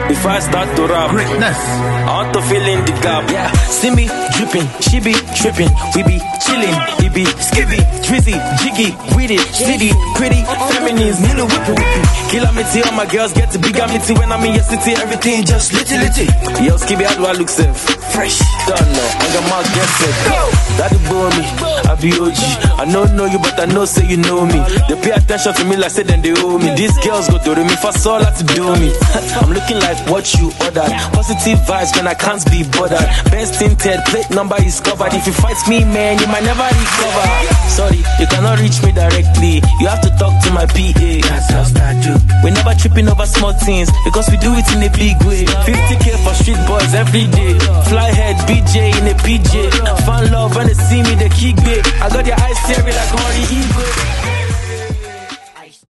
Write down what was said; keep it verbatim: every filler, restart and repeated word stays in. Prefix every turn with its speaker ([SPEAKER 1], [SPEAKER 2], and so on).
[SPEAKER 1] Before I start to rap,
[SPEAKER 2] greatness,
[SPEAKER 1] I want to fill in the gap. Yeah, see me dripping, she be tripping, we be chilling, he be skibby, drizzy, jiggy, with it, city, pretty, feminines, Nilo whippy whippy. Kilamity, all my girls get to big amity when I'm in your city, everything just litty litty. Yo, skibby, how do I look safe? Fresh, don't know, and your mouth gets sick. Daddy bore me, I be O G. I don't know you, but I know say you know me. They pay attention to me like say then they owe me. These girls go to me for so lot to do me. I'm looking like what you ordered. Positive vibes when I can't be bothered. Best tinted, plate number is covered. If you fight me, man, you might never recover. Sorry, you cannot reach me directly. You have to talk to my P A. That's how I do. We never tripping over small things because we do it in a big way. fifty K for street boys every day. Fly head, B J in a P J. Fan love when they see me, they kick big. I got your eyes staring like Henry Eagle.